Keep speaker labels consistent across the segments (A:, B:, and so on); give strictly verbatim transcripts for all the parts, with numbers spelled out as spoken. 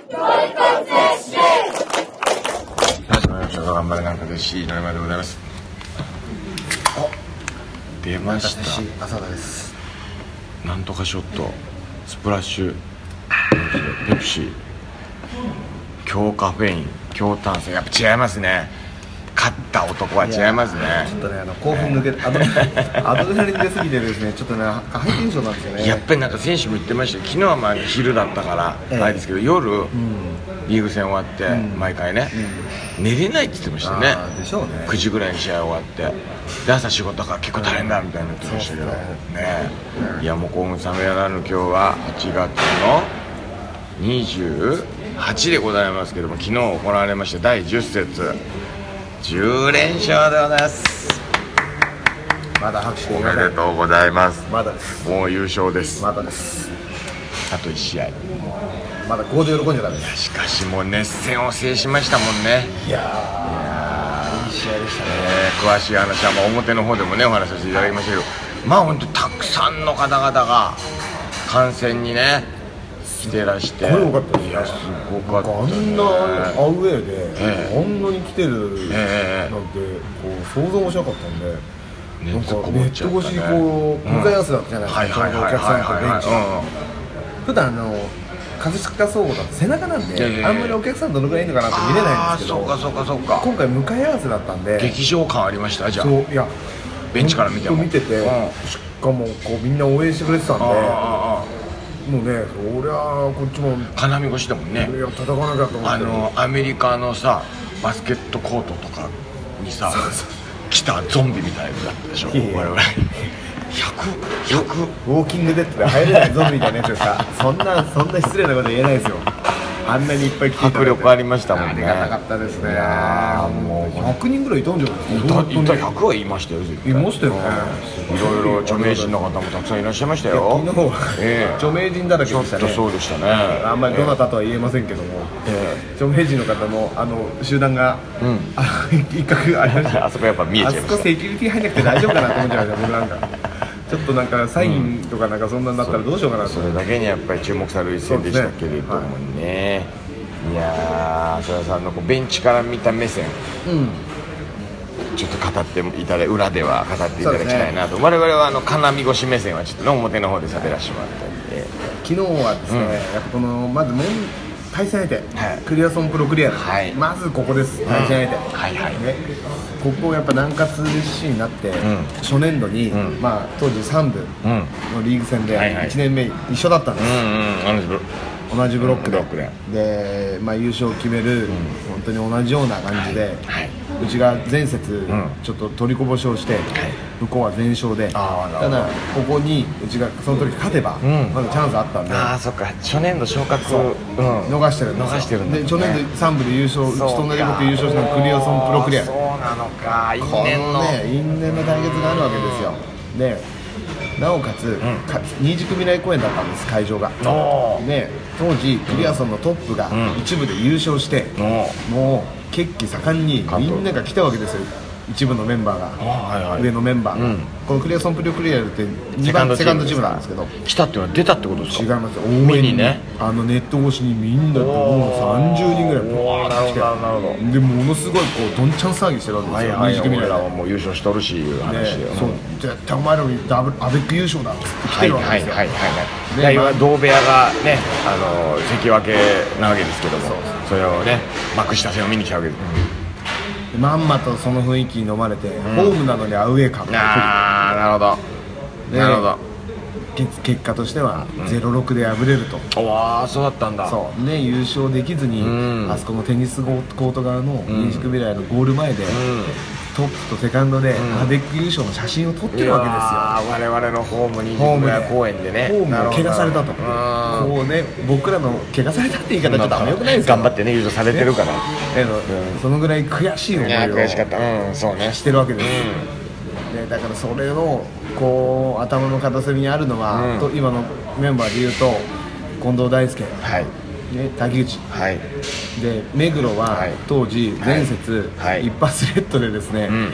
A: 始まりました頑張れなんかですし、井上でございます。出ました。
B: 浅田です。
A: なんとかショット、スプラッシュ、ペプシー、強カフェイン、強炭酸、やっぱ違いますね。勝った男は違いますね。
B: ちょっとね、あの興奮抜けて、あとアドレナリン出過ぎてですね、ちょっとね、ハイテンションなんですよね。
A: やっぱりなんか選手も言ってましたよ。昨日はまあ昼だったからあれですけど、夜、うん、リーグ戦終わって、うん、毎回ね、うん、寝れないって言ってましたね。
B: でしょうね。く
A: じぐらいに試合終わってで朝仕事だから結構大変だみたいになってましたけど、うん、ね、うん、いやもう興奮冷めやらぬ今日ははちがつのにじゅうはちでございますけども、昨日行われましただいじゅっせつじゅうれんしょうでございます。
B: まだ拍手
A: おめでとうございます。
B: まだです。
A: もう優勝です。
B: まだです。
A: あといちしあい、
B: まだここで喜んじゃダメです。
A: しかしもう熱戦を制しましたもんね。
B: いやー、いい試合でしたね。
A: 詳しい話はもう表の方でもねお話しさせていただきましたけど、まあ本当たくさんの方々が観戦にね来てらして、
B: これ良かったですね。
A: いやすごかった、ね、
B: あんなアウェーで、
A: ええ、
B: あんなに来てるなんて、ええ、こう想像もしなかったんで、
A: ね、
B: なんかネット越しにこう向かい合わせだったじゃないですか、お客さんとベンチ。普段あの葛飾総合だと背中なんで、ええ、あんまりお客さんどのぐらいいるのかなって見れないんですけど、
A: そうかそうかそうか、
B: 今回向かい合わせだったんで
A: 劇場感ありました。じゃあ
B: そういや
A: ベンチから見ても
B: 見てて、うん、しかもこうみんな応援してくれてたんで、もうね、そりゃこっちも
A: 金見越しだもんね。
B: いや叩かなきゃと思って、
A: あのアメリカのさバスケットコートとかにさ来たゾンビみたいなだったでしょ。我々ひゃく、ひゃく
B: ウォーキングデッドで入れないゾンビみたいなやつですか。そんなそんな失礼なこと言えないですよ。あんなにいっぱい来て
A: 迫力ありましたもんね。
B: ありがたかったですね。もうひゃくにんぐらいいたんじゃないです
A: か。いたひゃくはいましたよ。
B: いましたよね。
A: いろいろ著名人の方もたくさんいらっしゃいましたよ。
B: 昨日は著名人だらけでしたね。
A: そうでしたね。
B: あんまりどなたとは言えませんけども、著名人の方もあの集団が一角ありました。
A: あそこやっぱ見えちゃいました。
B: あそこセキュリティ入んなくて大丈夫かなと思っちゃいました。僕なんかちょっとなんかサインとかなんかそんなになったらどうしようかなと。
A: それだけにやっぱり注目される一戦でしたけれどもね。いやー、浅田さんのこうベンチから見た目線、うん、ちょっと語っていただいて、裏では語っていただきたいなと、ね、我々はあの金見越し目線はちょっと表の方で喋らせてもらったんで、
B: 昨日はですね、うん、やっぱこのまず対戦相手、はい、クリアソンプロクリア、はい、まずここです、対戦相手、うん、はいはいね、ここやっぱ南葛市になって、うん、初年度に、うん、まあ、当時さんぶのリーグ戦でいちねんめ一緒だったんです。同じブロックで、うん、で、まあ、優勝を決める、うん、本当に同じような感じで、はいはい、うちが前節、うん、ちょっと取りこぼしをして、はい、向こうは全勝で、ただここにうちがその時勝てば、うん、まだチャンスあったんで、
A: ああそっか、初年度昇格、
B: うん、逃してるんですよ。逃してるんで、初年度さん部で優勝、うちと同じこと優勝したのクリアソンプロクリア、
A: そうなのか、因縁の
B: ね、因縁の対決があるわけですよ。でなおかつ、うん、新宿未来公園だったんです、会場が。で当時クリアソンのトップが一部で優勝して、うん、もう血気盛んにみんなが来たわけですよ、一部のメンバーが、はいはい、上のメンバーが、うん、このクリアソンプロクリアってにばんセカンドチームなんですけど、
A: 来たっていうのは出たってことですか。
B: 違いますよ、応援にね、あのネット越しにみんなでもうさんじゅうにんぐらいバーッと来て、でものすごいこうどんちゃん騒ぎしてるわけですよ。
A: 新宿未来はもう優勝しとるしいう話で、
B: そう絶対お前らにダブルアベック優勝だって来てるわけですよ。はいはい
A: はいはい。同部屋がね、あの関脇なわけですけども、それをね幕下戦を見に来たわけです。
B: まんまとその雰囲気に飲まれて、うん、ホームなのにアウェー感が来る。
A: ああなるほどなるほど。
B: 結果としては ゼロたいろく で敗れると。
A: わあそうだったんだ。
B: そうね、優勝できずに、うん、あそこのテニスコート側の新宿未来のゴール前で、うん、トップとセカンドでアベック優勝の写真を撮ってるわけですよ。
A: 我々のホーム新宿未来公園でね、
B: ホームを怪我されたと、こうね、僕らの怪我されたって言い方ちょっとあんまよくないですか。
A: 頑張ってね優勝されてるから、ね、
B: うん、そのぐらい悔しい思いを
A: 悔しかった、うん、そうね、
B: してるわけです、うん、でだからそれのこう頭の片隅にあるのは、うん、と今のメンバーでいうと近藤大輔、はいね、滝口、はい、で目黒は、はい、当時前節、はい、一発レッドでですね、うん、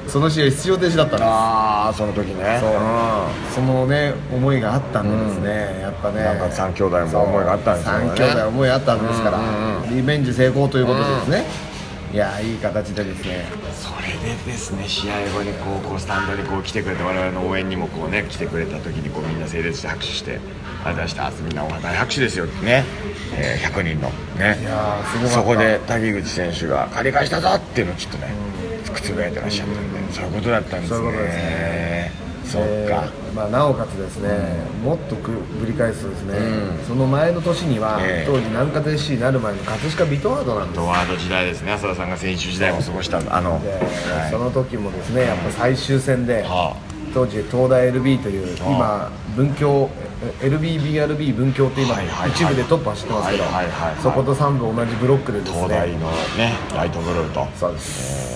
B: その試合出場停止だったんです。
A: ああその時ね。
B: そう、うん、そのね思いがあったんでですね、うん、やっぱね
A: なんかさん兄弟も思いがあったんですよね。
B: さん兄弟思いあったんですから、うんうん、リベンジ成功ということでですね、うん、いやいい形でですね、
A: それでですね試合後にこうこうスタンドにこう来てくれて、我々の応援にもこうね来てくれた時にこうみんな整列して拍手してありがとうございました、みんな大拍手ですよね、えー、ひゃくにんのね。
B: いやすごかった。
A: そこで滝口選手が借り返したぞっていうのをちょっとね、うん、覆ってらっしゃったんで、うん、そういうことだったんですね。そういうことですね。そっか、
B: えーまあ、なおかつですね、うん、もっとくぶり返すとですね、うん、その前の年には、えー、当時南葛 エスシー になる前の葛飾ビトワードなんです。
A: ビトワード時代ですね。浅田さんが選手時代も過ごしたあの、
B: はい、その時もですねやっぱ最終戦で、うん、当時東大 エルビー という今文教 エルビービーアールビー 文教って今一部でトップ走ってますけど、そことさん部同じブロックでですね、
A: 東大のねライトブルーと
B: そうです、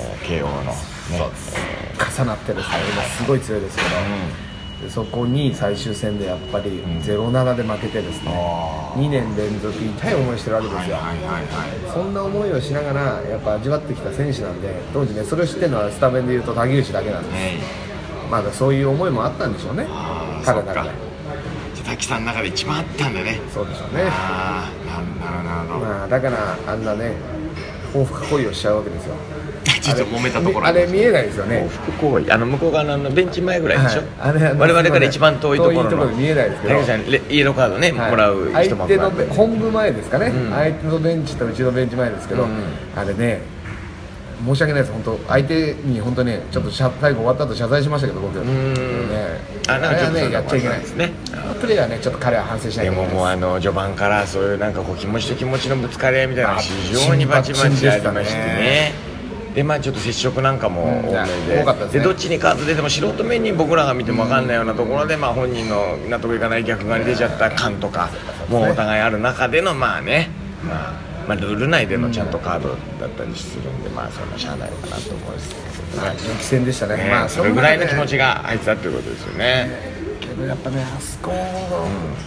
A: えー、慶応の、ね、
B: そうです、重なってですね、今すごい強いですけど、うん、でそこに最終戦でやっぱり ゼロなな で負けてですね、うん、にねん連続痛い思いしてるわけですよ。そんな思いをしながらやっぱ味わってきた選手なんで、当時ねそれを知ってるのはスタメンでいうと滝口だけなんです、ね、まだそういう思いもあったんでしょうね、彼らが。
A: 滝さんの中で一番あったんだね。
B: そうでしょうね。
A: ああ、なるほど。
B: まあだからあんなね報復行為をしちゃうわけですよ。
A: ちょっと揉めたところ
B: あれ見えないですよね。
A: 報復行為、あの向こう側のベンチ前ぐらいでしょ、はい、あれ我々から一番遠いところの
B: 遠いところで見えないですけど、
A: 滝さんイエローカードね、はい、もらう人も
B: 相手の本部前ですかね、うん、相手のベンチとうちのベンチ前ですけど、うん、あれね申し訳ないです、本当相手に本当にちょっと最後終わった後謝罪しましたけど僕、うん、ね、あれはねやっちゃいけないですね。プレーはねちょっと彼は反省しないといけないです。
A: でももうあの序盤からそういうなんかこう気持ちと気持ちのぶつかり合いみたいなのが非常にバチバチありましてね。でまあちょっと接触なんかも多めで、うん、多かったですね。でどっちにカード出ても素人目に僕らが見ても分かんないようなところで、まあ本人の納得いかない逆側に出ちゃった感とかもうお互いある中でのまあね、まあまあ、ルール内でのちゃんとカードだったりするんで、まあそんなしゃあないのかなと思うんですけどね。
B: 激戦でしたね。
A: ね、まあそれぐらいの気持ちが入ってたっていうことですよね。
B: けどやっぱねあそこ、うん、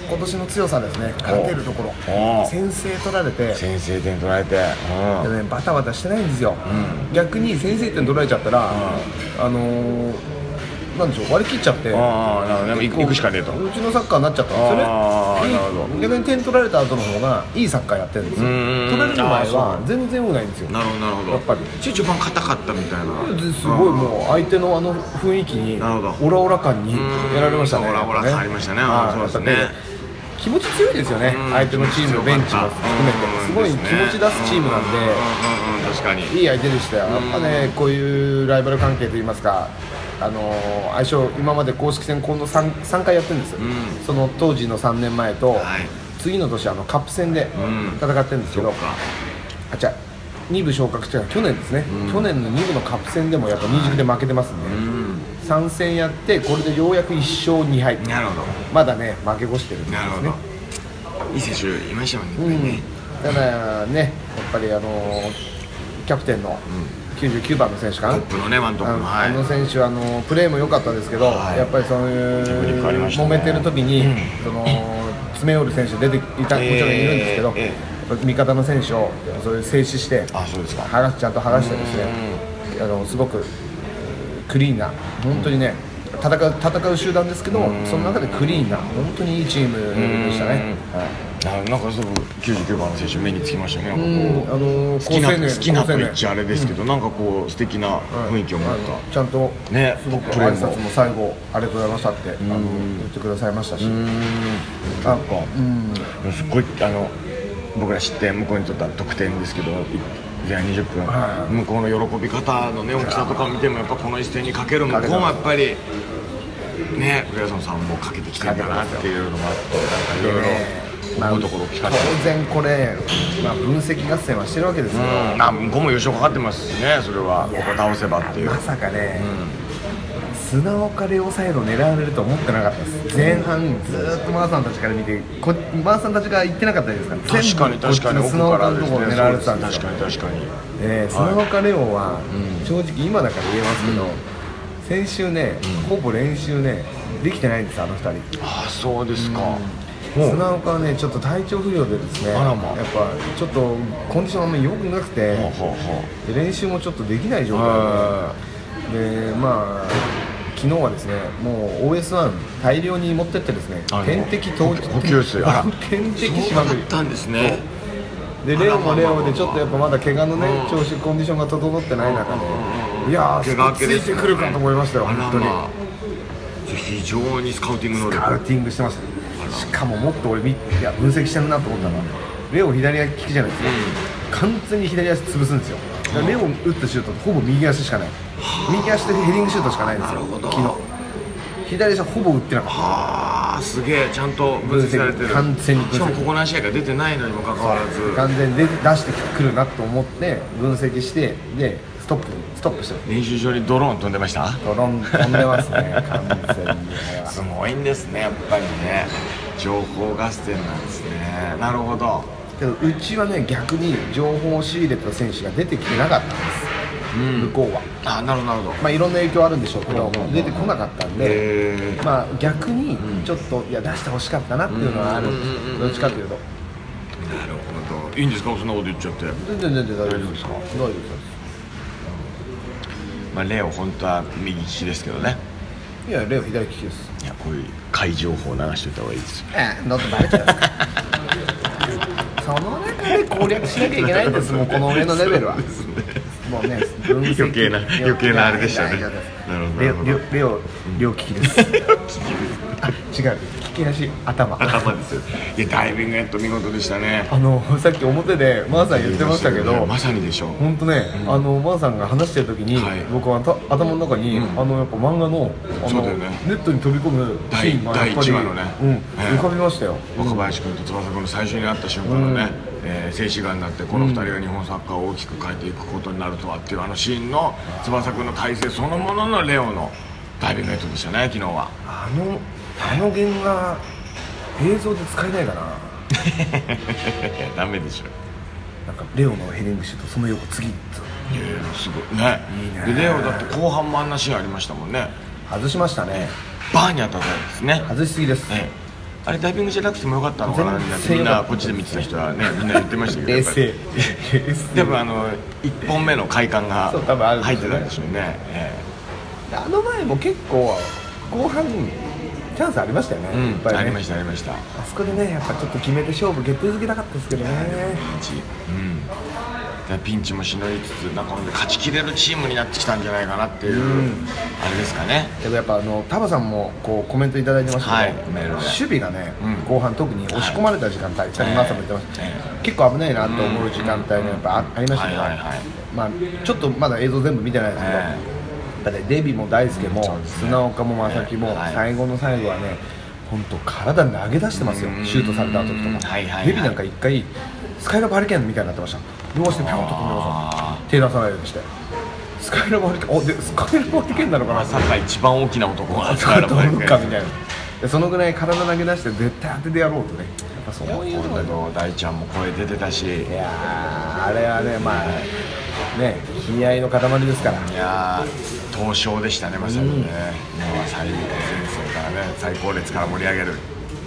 B: 今年の強さですね。勝てるところ、先制取られて、
A: 先制点取られて、
B: うん、でねバタバタしてないんですよ。うん、逆に先制点取られちゃったら、うん、あのー。なんでしょう割り切っちゃって、
A: ああなるほど、ね、行くしかねえと
B: うちのサッカーになっちゃったんですよね。ああなるほど。逆に点取られた後の方がいいサッカーやってるんですよ。取られる前は全然うまいんですよ。
A: なるほどなるほど。やっぱり序盤硬かったみたいな、
B: すごいもう相手のあの雰囲気にオラオラ感にやられましたね。
A: オラオラ感ありましたね。そうですね。
B: 気持ち強いですよね、相手のチームのベンチも含めてすごい気持ち出すチームなんで、
A: 確かにい
B: い相手でしたよ。やっぱねこういうライバル関係といいますか、あのー、相性今まで公式戦今度 3, 3回やってるんですよ、うん、その当時のさんねんまえと、はい、次の年あのカップ戦で戦ってるんですけど、うん、あじゃに部昇格して去年ですね、うん、去年のに部のカップ戦でもやっぱに軸で負けてますんで、うん、さん戦やってこれでようやくいっしょうにはい、
A: なるほど、
B: まだね負け越してるんですね。なるほど、
A: いい選手いましたもんね、ね、
B: うん、だからねやっぱりあのー、キャプテンの、うんきゅうじゅうきゅうばんの選手かな、
A: トップのねワントップの、
B: はい、あの選手はあのプレーも良かったですけど、はい、やっぱりそういう揉めてる時に、うん、その詰め寄る選手出ていた、もちろんいるんですけど、えーえー、味方の選手をそういう静止して
A: あそうですか
B: 剥がちゃんと剥がしてですね、あのすごくクリーンな本当にね、うん、戦う戦う集団ですけど、その中でクリーンな本当にいいチームでしたね。
A: なんかすごくきゅうじゅうきゅうばんの選手目につきましたね。なんかこう、あ
B: のー、
A: 好きな好きなと言っちゃあれですけど、うん、なんかこう素敵な雰囲気を持った、
B: はい、ちゃんと
A: ね
B: すごく挨拶も最後ありがとうございましたってあの言ってくださいましたし、なんか
A: うんすっごいあの僕ら知って向こうにとった得点ですけど前半にじゅっぷん、はい、向こうの喜び方のね大きさとかを見てもやっぱこの一戦にかける向こうもやっぱりね上田さんもかけてきてるんだなっていうのもあって、なんかいろいろ
B: まあ、当然これ、まあ、分析合戦はしてるわけですけど、
A: うん、あ向こうも優勝かかってますしね、それはここ倒せばっていう。
B: まさかね、うん、砂岡レオサイド狙われると思ってなかったです。前半ずっとマーさんたちから見てこマーさんたちが言ってなかったですから、
A: 確かに確かに
B: 砂岡のところを狙われてたんですよ。
A: 確かに確かに、
B: えー、砂岡レオは、うん、正直今だから言えますけど、うん、先週ね、うん、ほぼ練習ねできてないんです、あのふたり。
A: ああそうですか、うん
B: 砂岡はねちょっと体調不良でですね、
A: あらまあ、
B: やっぱちょっとコンディションあんまり良くなくて、はあはあ、で練習もちょっとできない状態で、 でまあ昨日はですね、もう オーエスワン 大量に持ってってですね、点滴投
A: 補給水、あら
B: 点滴しまくり
A: ったんですね。
B: でレオもレオでちょっとやっぱまだ怪我のね、調子コンディションが整ってない中で、いやーついてくるかと思いましたよ、本当に。
A: 非常にスカウティング能力、
B: スカウティングしてました。しかももっと俺いや分析してるなと思ったのは、レオ左利きじゃないですか、完全に左足潰すんですよ。レオ打ったシュートほぼ右足しかない、右足でヘディングシュートしかないんですよ。昨日左足はほぼ打ってなかった。
A: はあ、すげえ、ちゃんと分析されてる。
B: 完全に分析。
A: しかもここ何試合か出てないのにもかかわらず
B: 完全に出してくるなと思って分析して、でストップストップしてる。
A: 練習場にドローン飛んでました。
B: ドローン飛んでますね完全に
A: すごいんですね、やっぱりね、情報合戦なんですね。なるほど。
B: けどうちはね、逆に情報を仕入れた選手が出てきてなかったんです、うん、向こうは。あ、なるほどなるほど。まあいろんな影響あるんでしょうけど、出てこなかったんで、まあ逆にちょっといや出してほしかったなっていうのはあるんです、どっちかというと。
A: なるほど。いいんですか、そんなこと言っちゃって。
B: 全然全然大丈夫ですか。大丈夫です。
A: まあレオ本当は右利きですけどね。
B: いやレオ左利きです。
A: いや、こういう怪情報を流しておいた方がいいですよ。
B: ええ、だってバレちゃうその中で攻略しなきゃいけないんです、もうこの上のレベルは。もうね、
A: 余計な余計なあれでしたね。
B: レオレオ両利きです。あ、違う、利き足頭
A: 頭ですよ。いや、ダイビングヘッド見事でしたね。
B: あのさっき表でマーさん言ってましたけど、
A: まさにでしょう。
B: 本当ね、あのマーさんが話してる時に僕は頭の中にあのやっぱ漫画のあのネットに飛び込むシーンがやっぱり浮かびましたよ。
A: 若林君と翼君の最初に会った瞬間のね、えー、静止画になってこのふたりが日本サッカーを大きく変えていくことになるとはっていうあのシーンの翼君の体勢そのもののレオのダイビングヘッドでしたね、昨日は。
B: あのあの原画映像で使えないかな。
A: ダメでしょ。
B: なんかレオのヘディングシュートその横次と。
A: いやいや、すごいね。いいね。でレオだって後半もあんなシーンありましたもんね。
B: 外しましたね。
A: バーに当たったんですね。
B: 外しすぎです。
A: ええ、あれダイビングじゃなくてもよかったのかなってみんなこっちで見てた人はね、みんな言ってましたけど、
B: 冷静。
A: でもあのいっぽんめの快感が入ってたんでしょうね。
B: あの前も結構後半チャンスありましたよね。いっぱいね。
A: ありましたありました。
B: あそこでね、やっぱちょっと決めて勝負決定づけたかったですけどね。
A: ピンチ、うん、ピンチもしのぎつつ、なんか勝ちきれるチームになってきたんじゃないかなっていう、うん、あれですかね。
B: けどやっぱあのタバさんもこうコメントいただいてましたけど、はい、守備がね、うん、後半特に押し込まれた時間帯、さっきマーさんも言ってました、えー、結構危ないなと思う時間帯がやっぱありましたけど、まあちょっとまだ映像全部見てないですけど、えー、だデビも大輔も、うんね、砂岡も正木も、えー、最後の最後はね、本当体投げ出してますよ、シュートされた時とか。デビなんか一回スカイラブハリケーンみたいになってました。両足でピョンと飛んでました。手出さないようにしてスカイラブハリケーン、おでスカイラブハリケーンなのかな。
A: まさか一番大きな男が
B: スカイラブハリケーンみたいな。そのぐらい体投げ出して絶対当ててやろうとね。やっぱそういうの
A: が大ちゃんも声出てたし、
B: いやあれはね、まあね、悲哀の塊ですから。
A: いやー、闘将でしたね、まさにね。もう最高戦争からね、最高列から盛り上げる。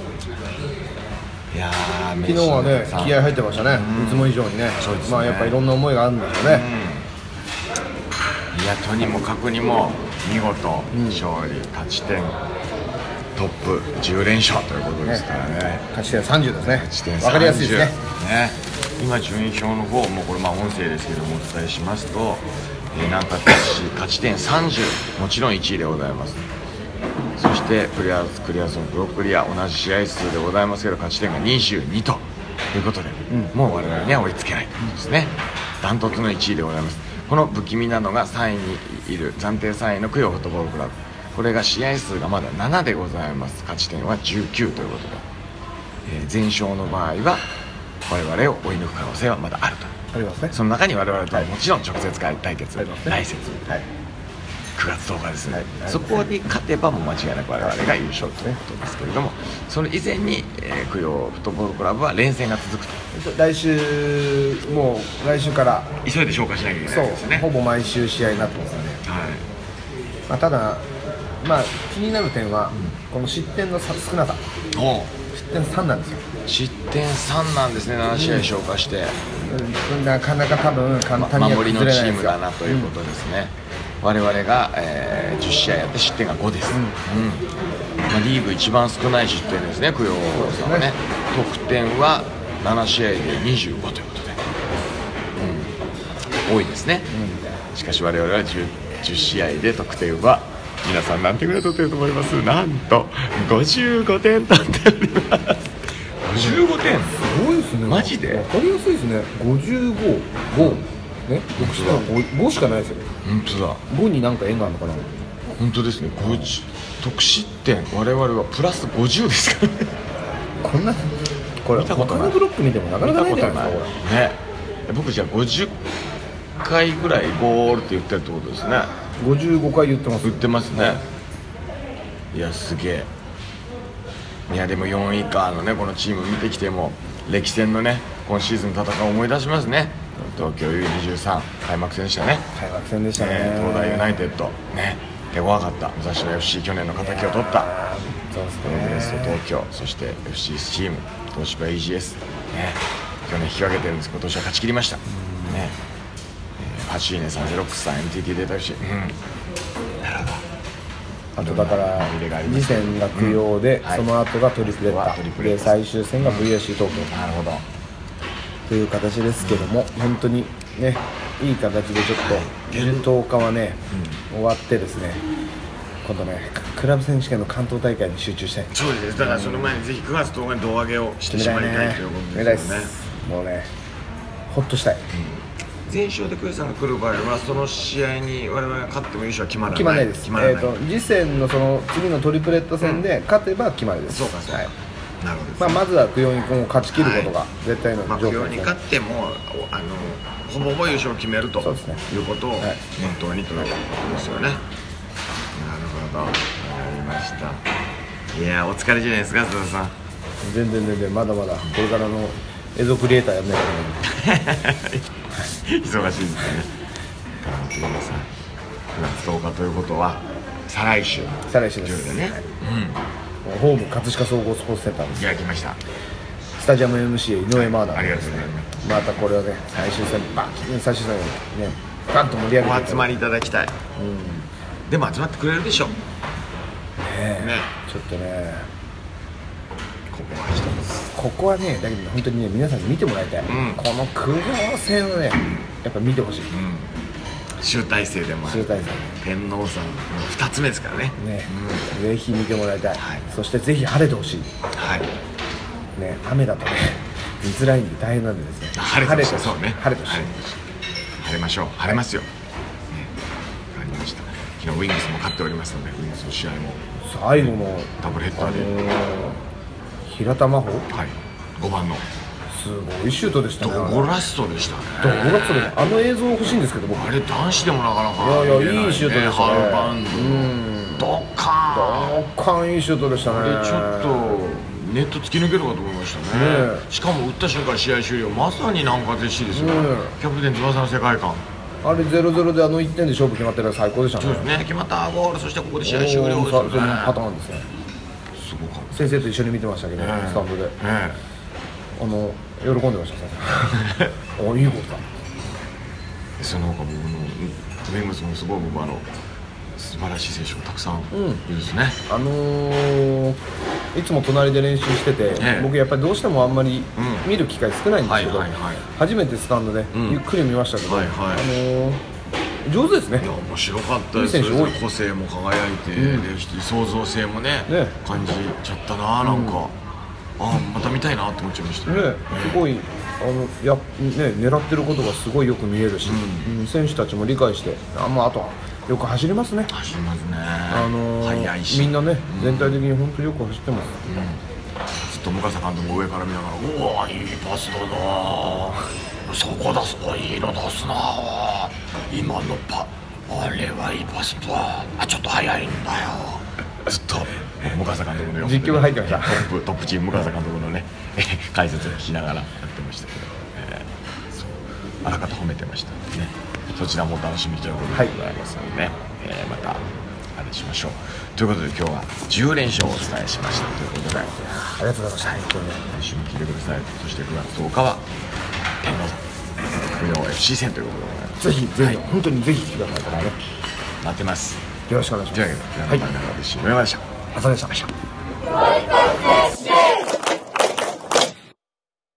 A: いや
B: ー、昨日はね、気合入ってましたね、いつも以上にね。まあやっぱいろんな思いがあるんですよね。
A: いや、とにもかくにも見事勝利、勝ち点トップじゅうれんしょうということですからね。
B: 勝ち点さんじゅうですね。
A: 勝ち点
B: 分かりやすいですね。
A: 今順位表の方もこれまあ音声ですけどもお伝えしますと、えー、なんか勝ち点さんじゅう、もちろんいちいでございます。そしてクリアクリアゾーンブロッククリア同じ試合数でございますけど勝ち点がにじゅうにということで、うん、もう我々には追いつけないということですね。ダントツのいちいでございます。この不気味なのがさんいにいる暫定さんいの供養フットボールクラブ、これが試合数がまだななでございます。勝ち点はじゅうきゅうということで、えー、全勝の場合は我々を追い抜く可能性はまだあると。
B: ありますね。
A: その中に我々とはもちろん直接対決、はい、来節、はい、くがつとおかですね、はい、そこに勝てばもう間違いなく我々が優勝ということですけれども、それ以前に、えー、供養フットボールクラブは連戦が続くと。
B: 来週もう来週から
A: 急いで消化しなきゃいけないですね。
B: ほぼ毎週試合になってますので、はい、まあ、ただ、まあ、気になる点は、うん、この失点の少なさ。失点さんなんですよ。
A: 失点さんなんですね。ななしあい消化して、
B: うん、なかなか多分簡単には
A: 守りのチームだなということですね。
B: う
A: 我々が、えー、じゅっしあいやって失点がごです、うんうんまあ、リーグ一番少ない失点ですね、供養さんはね。得点はななしあいでにじゅうごということで、うん、多いですね、うん、しかし我々は 10, じゅっしあいで得点は皆さん何点ぐらい取ってると思います？なんとごじゅうごてん取っております。ごじゅうごてん、
B: すごいですね。
A: マジで
B: 分かりやすいですね。ごじゅうご、ごね、得失点は 5, ごしかないですよ。
A: 本当だ。
B: ごに何か縁があるのかな。
A: 本当ですね。ごじゅう得失点我々はプラスごじゅうですからね。
B: こんなこれ他のブロック見てもなかなかないじゃないですか。これね、
A: 僕じゃあごじゅっかいぐらいゴールって言ってるってことですね。
B: ごじゅうごかい言ってます。
A: 言ってますね。いやすげえ。いやでもよんい以下のねこのチーム見てきても歴戦のね今シーズン戦いを思い出しますね。東京 ユーにじゅうさん 開幕戦でしたね。
B: 開幕戦でしたね。
A: ね東大ユナイテッドね手強かった。武蔵野 エフシー 去年の敵を取った。
B: そうですね。
A: プログレスト東京、そして エフシー スチーム、東芝 イージーエス、ね、去年引き分けてるんですけど今年は勝ち切りました。ね、えー、はちいねさんぜろろくさん エヌティーティー データ エフシー、うん、なるほど。
B: あとだから次戦が供養で、うん、その後がトリプレッタ、うん、で最終戦が ブイエフシー 東京、
A: なるほど
B: という形ですけども、うん、本当にねいい形でちょっととおかはね、うん、終わってですね今度ねクラブ選手権の関東大会に集中したい。
A: そうです。だからその前にぜひくがつとおかに胴上げをしてしまいたいということですよね。
B: もうねほっとしたい、うん、
A: 全勝でクエさんが来る場合はその試合に我々が勝っても優勝は決まらない。
B: 決まらないです。決まらない、えー、と次戦のその次のトリプレット戦で勝てば決まりです、
A: うん、そうかそうか、はい、なるほど、
B: まあ、まずは供養に勝ち切ることが絶対の条件です、
A: 供養に勝ってもあのほぼほぼ優勝を決めるということを念頭にということですよね。なるほど、わかりました。いやお疲れじゃないですか津田さん。
B: 全然全然まだまだこれからの映像クリエイターやんないから
A: 忙しいですね。から津田さんくがつとおかということは再来週
B: 再来週です
A: ね、
B: うん、ホーム葛飾総合スポーツセンターです。
A: いや来ました。
B: スタジアム エムシー 井上マーナー、
A: はい、ありがとうございます。
B: またこれをね最終戦バン最終戦をねガンと盛り上げて
A: お集まりいただきたい、うん、でも集まってくれるでしょ。
B: ねえ、ねちょっとね
A: ここは一つ
B: ここはねだけど本当にね皆さんに見てもらいたい、うん、この空港戦をねやっぱ見てほしい、うん、
A: 集大成でもある。
B: 集大成
A: 天皇さんふたつめですからね。
B: ね、うん、ぜひ見てもらいたい、はい、そしてぜひ晴れてほしい。はいね、雨だとね見づらいんで大変なんでですね。
A: 晴れてほしい。そうね。
B: 晴れてほしい。
A: 晴れましょう。晴れますよ。ね、わかりました。昨日ウィングスも勝っておりますので、ウィングスの試合も
B: 最後の
A: ダブルヘッダーで、
B: あのー、平田真帆、
A: はい、ごばんの
B: すごいシュートでしたね。
A: ドゴラストでしたね。
B: ドゴラストであの映像欲しいんですけど僕。
A: あれ男子でもなかなか
B: いやいやいいシュートでしたね。
A: ハーバンド、うん、ドッカーン
B: ドッカーンいいシュートでしたね。
A: あれちょっとネット突き抜けるかと思いましたね。ねしかも打った瞬間試合終了、まさになんか弟子ですよ、ね、キャプテン翼の世界観。
B: あれ ゼロゼロ であのいってんで勝負決まってるのは最高でしたね。
A: そうですね、決まったゴール、そしてここで試合終了ですよね。
B: そのパターンですね。
A: すごかった。
B: 先生と一緒に見てましたけど、ね、スタンドで、ね、あの喜んでましたね。おいいことだ。
A: その他僕のウィングスもすごい僕あの素晴らしい選手がたくさんいるんですね、
B: うん、あのー、いつも隣で練習してて、ええ、僕やっぱりどうしてもあんまり見る機会少ないんですけど、初めてスタンドで、うん、ゆっくり見ましたけど、はいはい、あのー、上手ですね。
A: いや面白かったです。いい選手多い。個性も輝いて、うん、創造性も ね, ね感じちゃったな、なんか、うん、あまた見たいなって思っちゃいましたね。ね
B: すごいあのや、ね、狙ってることがすごいよく見えるし、うん、選手たちも理解して、あ、まあ、あとはよく走りますね。
A: 走りますね。
B: あのー、
A: 速いし
B: みんなね、うん、全体的に本当によく走ってます、
A: うん、ずっと向笠監督も上から見ながら「うわいいパスだな、そこ出すのいいの出すな、今のパあれはいいパスだ、あちょっと速いんだよ」ずっと向笠監督の
B: 実況が入ってました。
A: トップトップチーム向笠監督のね解説をしながらやってましたけど、えー、そうあらかた褒めてましたね。そちらもお楽しみということでございますので、はい、えー、またあれしましょうということで今日はじゅうれんしょうをお伝えしましたということで、あ
B: りがとうございました。
A: 来週も聞いてください。そしてくがつとおかは天皇さん供養 エフシー 戦ということでございます。
B: ぜひぜひ、はい、本当にぜひ来てくださいからね。
A: 待ってます。
B: よろしくお願いします。
A: じゃあ、はい、中でし、村山でした。
B: 浅田でした。